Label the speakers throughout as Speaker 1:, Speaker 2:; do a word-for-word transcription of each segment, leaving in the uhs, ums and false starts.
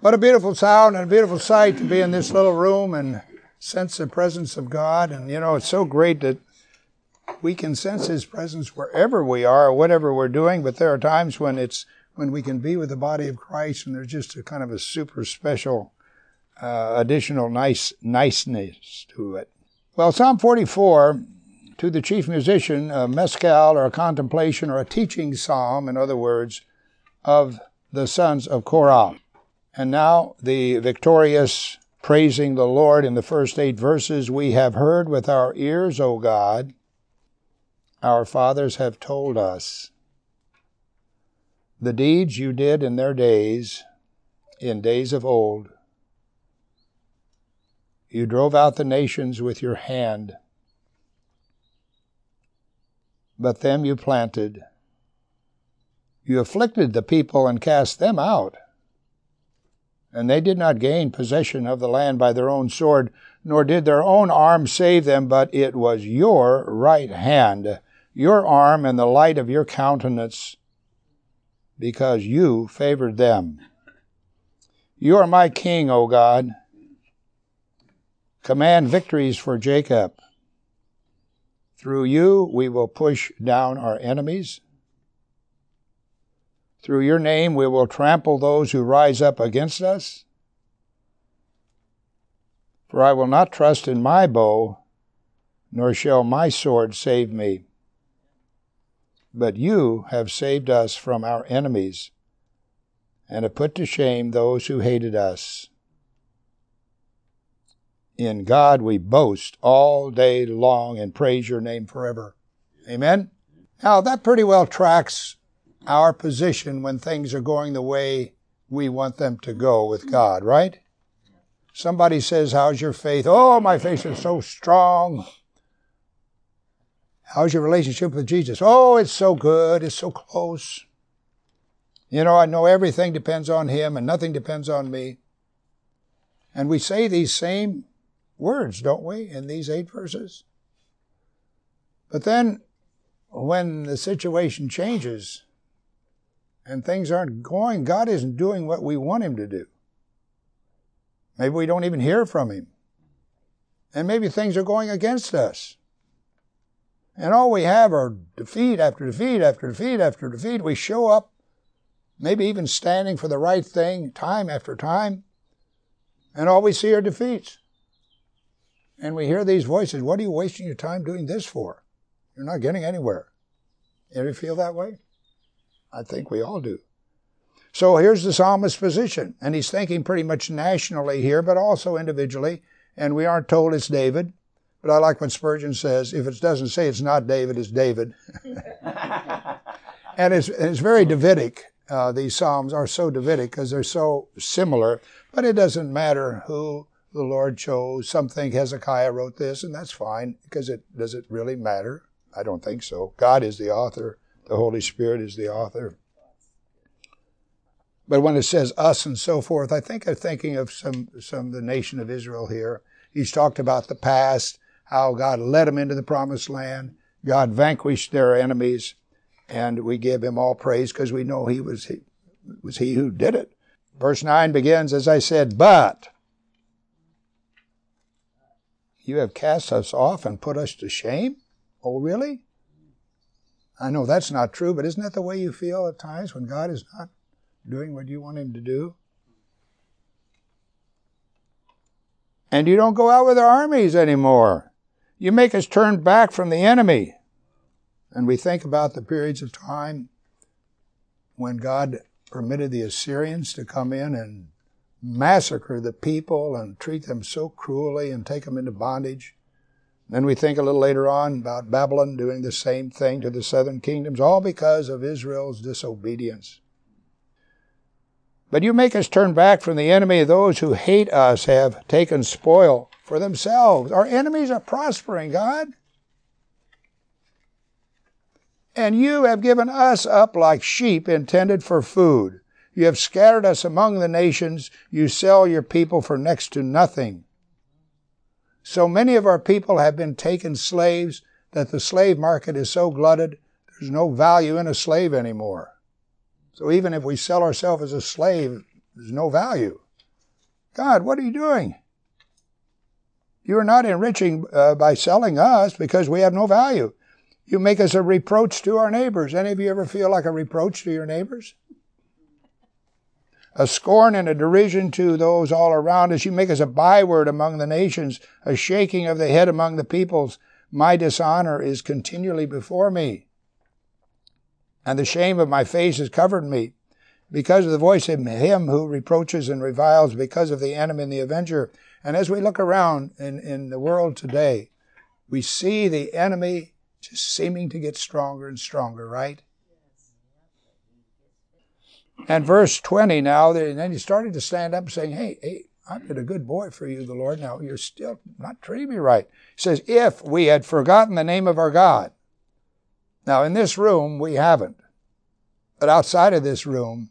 Speaker 1: What a beautiful sound and a beautiful sight to be in this little room and sense the presence of God. And, you know, it's so great that we can sense His presence wherever we are or whatever we're doing. But there are times when it's when we can be with the body of Christ and there's just a kind of a super special uh, additional nice niceness to it. Well, Psalm forty-four, to the chief musician, a mescal or a contemplation or a teaching psalm, in other words, of the sons of Korah. And now the victorious praising the Lord in the first eight verses. We have heard with our ears, O God, our fathers have told us the deeds you did in their days, in days of old. You drove out the nations with your hand, but them you planted. You afflicted the people and cast them out. And they did not gain possession of the land by their own sword, nor did their own arm save them, but it was your right hand, your arm and the light of your countenance, because you favored them. You are my king, O God. Command victories for Jacob. Through you we will push down our enemies. Through your name we will trample those who rise up against us. For I will not trust in my bow, nor shall my sword save me. But you have saved us from our enemies, and have put to shame those who hated us. In God we boast all day long and praise your name forever. Amen? Now that pretty well tracks our position when things are going the way we want them to go with God, right? Somebody says, how's your faith? Oh, my faith is so strong. How's your relationship with Jesus? Oh, it's so good. It's so close. You know, I know everything depends on Him and nothing depends on me. And we say these same words, don't we, in these eight verses? But then, when the situation changes, and things aren't going, God isn't doing what we want Him to do. Maybe we don't even hear from Him. And maybe things are going against us. And all we have are defeat after defeat after defeat after defeat. We show up, maybe even standing for the right thing time after time, and all we see are defeats. And we hear these voices, what are you wasting your time doing this for? You're not getting anywhere. Ever feel that way? I think we all do. So here's the psalmist's position, and he's thinking pretty much nationally here, but also individually, and we aren't told it's David, but I like what Spurgeon says, if it doesn't say it's not David, it's David. And it's, it's very Davidic. Uh, these psalms are so Davidic because they're so similar, but it doesn't matter who the Lord chose. Some think Hezekiah wrote this, and that's fine, because it does it really matter? I don't think so. God is the author. The Holy Spirit is the author. But when it says us and so forth, I think I'm thinking of some, some of the nation of Israel here. He's talked about the past, how God led them into the promised land. God vanquished their enemies, and we give Him all praise because we know He was, he was He who did it. Verse nine begins, as I said, but you have cast us off and put us to shame? Oh, really? I know that's not true, but isn't that the way you feel at times when God is not doing what you want Him to do? And you don't go out with our armies anymore. You make us turn back from the enemy. And we think about the periods of time when God permitted the Assyrians to come in and massacre the people and treat them so cruelly and take them into bondage. Then we think a little later on about Babylon doing the same thing to the southern kingdoms, all because of Israel's disobedience. But you make us turn back from the enemy. Those who hate us have taken spoil for themselves. Our enemies are prospering, God. And you have given us up like sheep intended for food. You have scattered us among the nations. You sell your people for next to nothing. So many of our people have been taken slaves that the slave market is so glutted, there's no value in a slave anymore. So even if we sell ourselves as a slave, there's no value. God, what are you doing? You are not enriching uh, by selling us because we have no value. You make us a reproach to our neighbors. Any of you ever feel like a reproach to your neighbors? A scorn and a derision to those all around us. You make us a byword among the nations, a shaking of the head among the peoples. My dishonor is continually before me, and the shame of my face has covered me. Because of the voice of him who reproaches and reviles, because of the enemy and the avenger. And as we look around in, in the world today, we see the enemy just seeming to get stronger and stronger, right? And verse twenty now, and then he started to stand up saying, hey, hey, I've been a good boy for you, the Lord. Now you're still not treating me right. He says, if we had forgotten the name of our God. Now in this room, we haven't. But outside of this room,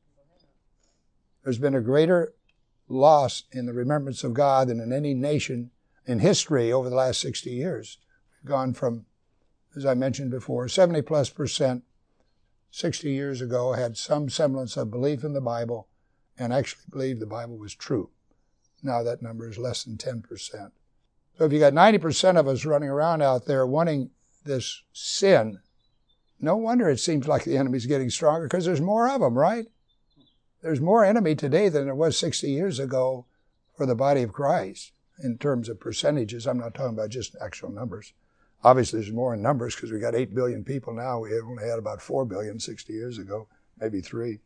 Speaker 1: there's been a greater loss in the remembrance of God than in any nation in history over the last sixty years. We've gone from, as I mentioned before, seventy plus percent sixty years ago had some semblance of belief in the Bible and actually believed the Bible was true. Now that number is less than ten percent. So if you got ninety percent of us running around out there wanting this sin, no wonder it seems like the enemy's getting stronger because there's more of them, right? There's more enemy today than there was sixty years ago for the body of Christ in terms of percentages. I'm not talking about just actual numbers. Obviously, there's more in numbers because we got eight billion people now. We only had about four billion sixty years ago, maybe three.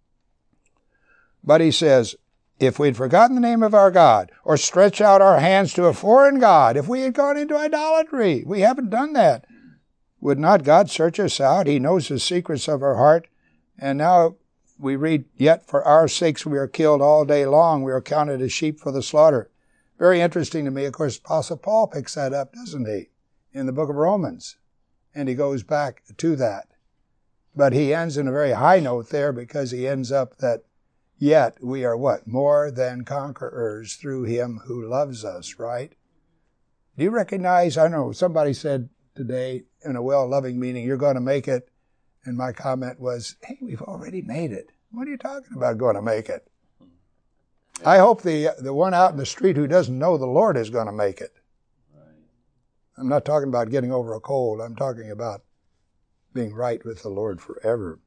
Speaker 1: But he says, if we'd forgotten the name of our God or stretched out our hands to a foreign God, if we had gone into idolatry, we haven't done that. Would not God search us out? He knows the secrets of our heart. And now we read, yet for our sakes we are killed all day long. We are counted as sheep for the slaughter. Very interesting to me. Of course, Apostle Paul picks that up, doesn't he, in the book of Romans. And he goes back to that. But he ends in a very high note there because he ends up that yet we are what? More than conquerors through him who loves us, right? Do you recognize, I know somebody said today in a well-loving meaning, you're going to make it. And my comment was, hey, we've already made it. What are you talking about going to make it? Yeah. I hope the the one out in the street who doesn't know the Lord is going to make it. Right. I'm not talking about getting over a cold. I'm talking about being right with the Lord forever.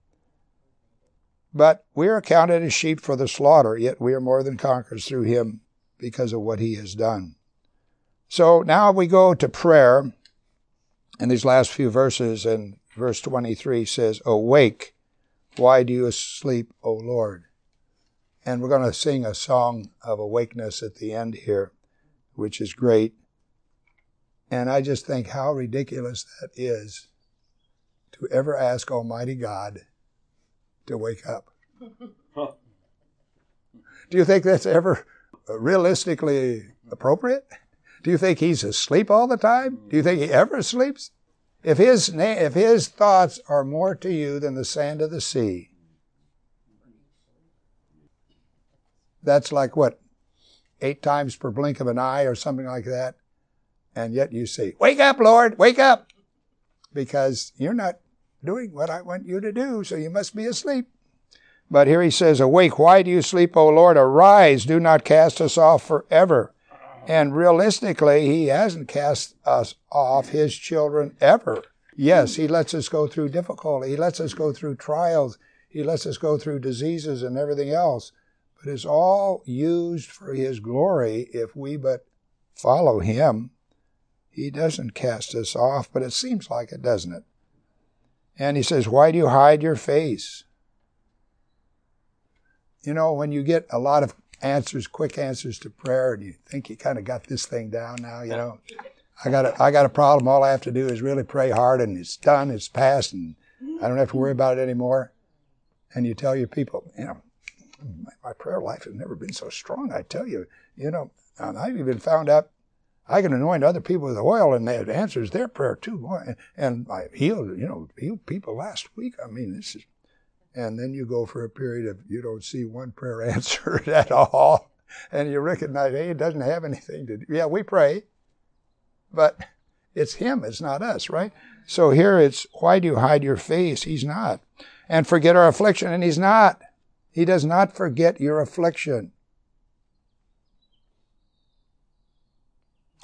Speaker 1: But we are counted as sheep for the slaughter, yet we are more than conquerors through him because of what he has done. So now we go to prayer in these last few verses, and verse twenty-three says, awake, why do you sleep, O Lord? And we're going to sing a song of awakeness at the end here, which is great. And I just think how ridiculous that is to ever ask Almighty God to wake up. Do you think that's ever realistically appropriate? Do you think he's asleep all the time? Do you think he ever sleeps? If his na- if his thoughts are more to you than the sand of the sea, that's like what, eight times per blink of an eye or something like that. And yet you say, wake up, Lord, wake up. Because you're not doing what I want you to do, so you must be asleep. But here he says, awake, why do you sleep, O Lord? Arise, do not cast us off forever. And realistically, he hasn't cast us off, his children, ever. Yes, he lets us go through difficulty. He lets us go through trials. He lets us go through diseases and everything else. But it's all used for his glory if we but follow him. He doesn't cast us off, but it seems like it, doesn't it? And he says, why do you hide your face? You know, when you get a lot of answers, quick answers to prayer, and you think you kind of got this thing down now, you know. I got a, I got a problem. All I have to do is really pray hard, and it's done, it's passed, and I don't have to worry about it anymore. And you tell your people, you know, my, my prayer life has never been so strong, I tell you. You know, and I've even found out I can anoint other people with oil, and that answers their prayer too. And I healed, you know, healed people last week. I mean, this is... And then you go for a period of, you don't see one prayer answered at all. And you recognize, hey, it doesn't have anything to do. Yeah, we pray, but it's him, it's not us, right? So here it's, why do you hide your face? He's not. And forget our affliction, and he's not. He does not forget your affliction.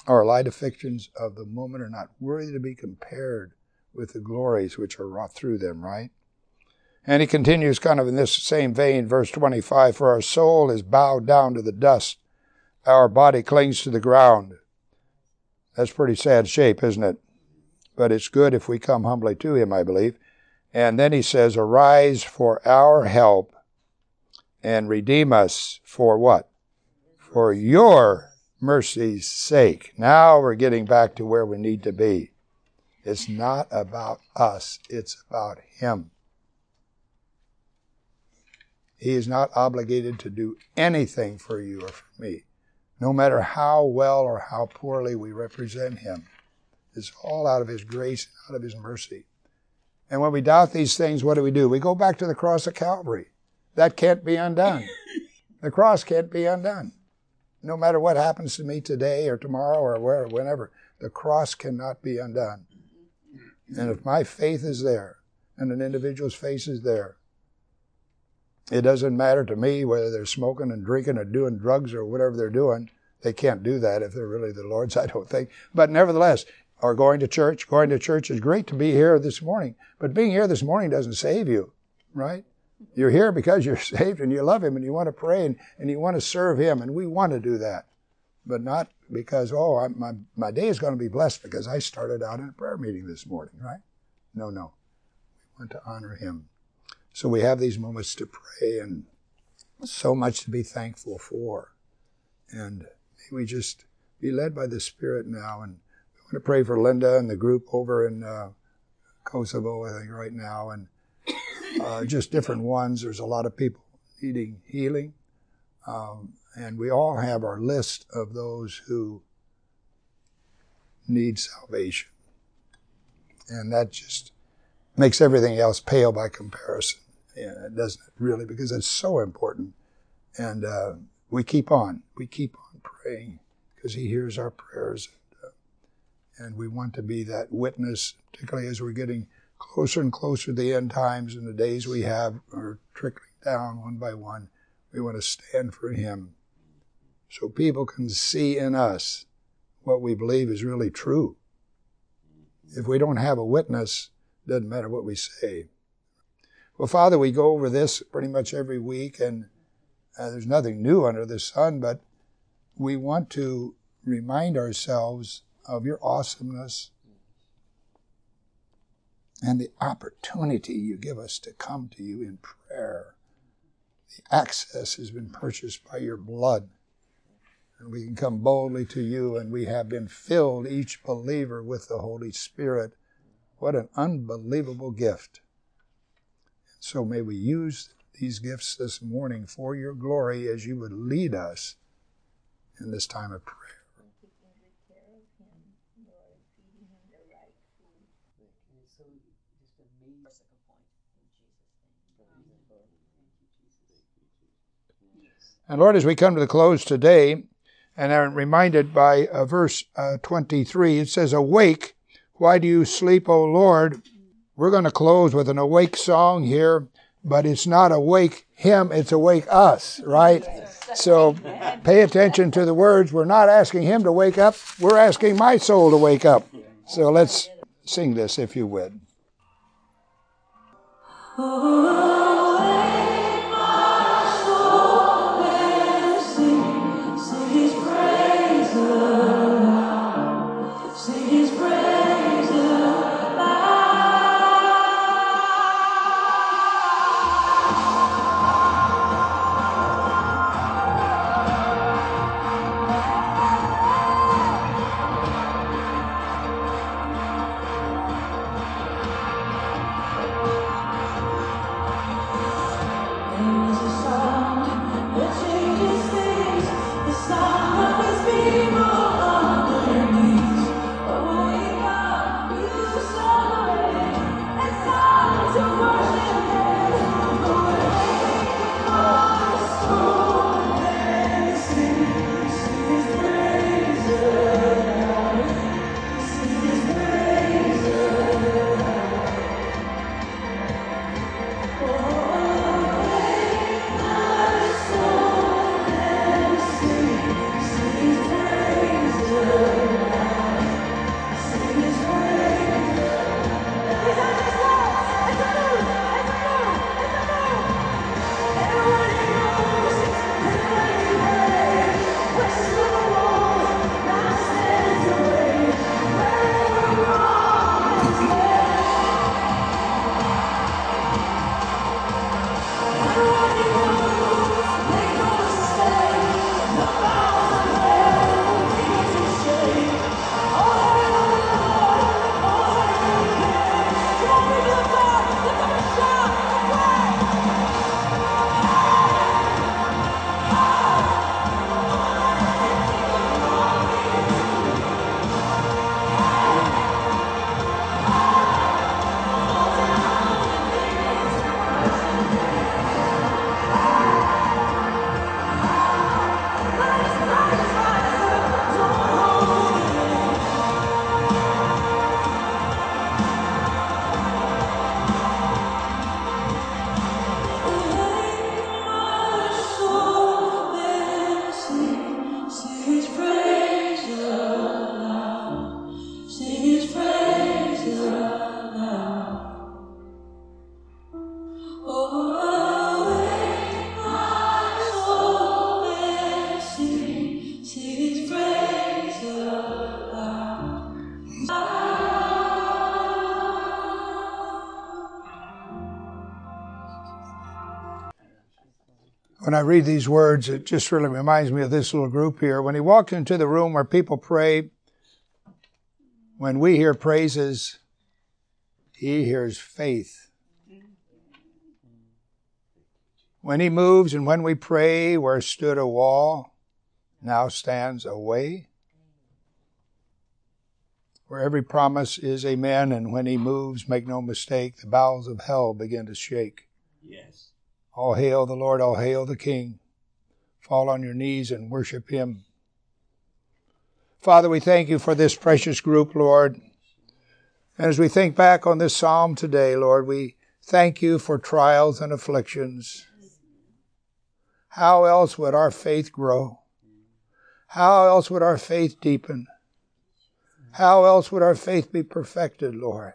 Speaker 1: Our light afflictions of the moment are not worthy to be compared with the glories which are wrought through them, right? And he continues kind of in this same vein, verse twenty-five, for our soul is bowed down to the dust. Our body clings to the ground. That's pretty sad shape, isn't it? But it's good if we come humbly to him, I believe. And then he says, arise for our help and redeem us for what? For your mercy's sake. Now we're getting back to where we need to be. It's not about us. It's about him. He is not obligated to do anything for you or for me, no matter how well or how poorly we represent him. It's all out of his grace and out of his mercy. And when we doubt these things, what do we do? We go back to the cross of Calvary. That can't be undone. The cross can't be undone. No matter what happens to me today or tomorrow or where, whenever, the cross cannot be undone. And if my faith is there and an individual's faith is there, it doesn't matter to me whether they're smoking and drinking or doing drugs or whatever they're doing. They can't do that if they're really the Lord's, I don't think. But nevertheless, or going to church. Going to church is great to be here this morning. But being here this morning doesn't save you, right? You're here because you're saved and you love him and you want to pray and, and you want to serve him. And we want to do that. But not because, oh, I, my, my day is going to be blessed because I started out in a prayer meeting this morning, right? No, no. We want to honor him. So we have these moments to pray and so much to be thankful for. And may we just be led by the Spirit now. And we want to pray for Linda and the group over in uh, Kosovo, I think, right now. And uh, just different ones. There's a lot of people needing healing. Um, and we all have our list of those who need salvation. And that just makes everything else pale by comparison. Yeah, it doesn't really, because it's so important. And uh, we keep on. We keep on praying because he hears our prayers. And, uh, and we want to be that witness, particularly as we're getting closer and closer to the end times and the days we have are trickling down one by one. We want to stand for him so people can see in us what we believe is really true. If we don't have a witness, it doesn't matter what we say. Well, Father, we go over this pretty much every week, and uh, there's nothing new under the sun, but we want to remind ourselves of your awesomeness and the opportunity you give us to come to you in prayer. The access has been purchased by your blood, and we can come boldly to you, and we have been filled, each believer, with the Holy Spirit. What an unbelievable gift. So may we use these gifts this morning for your glory as you would lead us in this time of prayer. And Lord, as we come to the close today, and are reminded by uh, verse uh, twenty-three, it says, awake, why do you sleep, O Lord? We're going to close with an awake song here, but it's not awake him, it's awake us, right? So pay attention to the words. We're not asking him to wake up. We're asking my soul to wake up. So let's sing this, if you would. When I read these words, it just really reminds me of this little group here. When he walked into the room where people pray, when we hear praises, he hears faith. When he moves and when we pray, where stood a wall, now stands a way. Where every promise is amen, and when he moves, make no mistake, the bowels of hell begin to shake.
Speaker 2: Yes.
Speaker 1: All hail the Lord, all hail the King. Fall on your knees and worship him. Father, we thank you for this precious group, Lord. And as we think back on this psalm today, Lord, we thank you for trials and afflictions. How else would our faith grow? How else would our faith deepen? How else would our faith be perfected, Lord?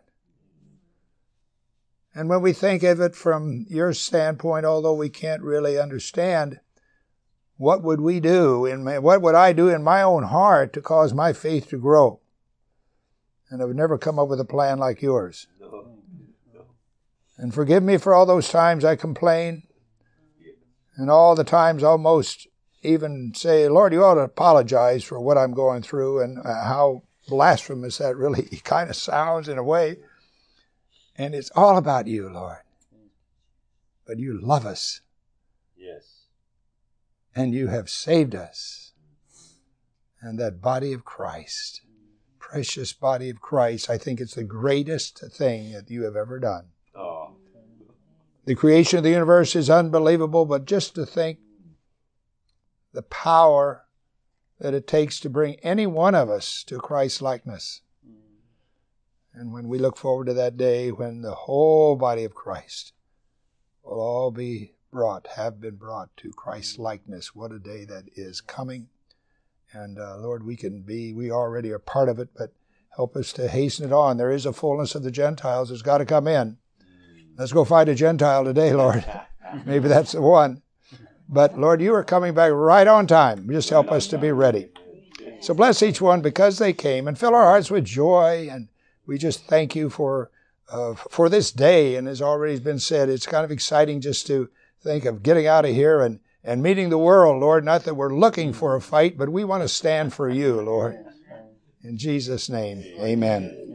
Speaker 1: And when we think of it from your standpoint, although we can't really understand, what would we do? In my, what would I do in my own heart to cause my faith to grow? And I would never come up with a plan like yours.
Speaker 2: No. No.
Speaker 1: And forgive me for all those times I complain, and all the times almost even say, Lord, you ought to apologize for what I'm going through, and uh, how blasphemous that really kind of sounds in a way. And it's all about you, Lord. But you love us.
Speaker 2: Yes.
Speaker 1: And you have saved us. And that body of Christ, precious body of Christ, I think it's the greatest thing that you have ever done.
Speaker 2: Oh.
Speaker 1: The creation of the universe is unbelievable, but just to think the power that it takes to bring any one of us to Christ's likeness. And when we look forward to that day when the whole body of Christ will all be brought, have been brought to Christ's likeness, what a day that is coming. And uh, Lord, we can be, we already are part of it, but help us to hasten it on. There is a fullness of the Gentiles that's got to come in. Let's go find a Gentile today, Lord. Maybe that's the one. But Lord, you are coming back right on time. Just help us to be ready. So bless each one because they came, and fill our hearts with joy. And we just thank you for uh, for this day. And as already been said, it's kind of exciting just to think of getting out of here and, and meeting the world, Lord. Not that we're looking for a fight, but we want to stand for you, Lord. In Jesus' name, amen.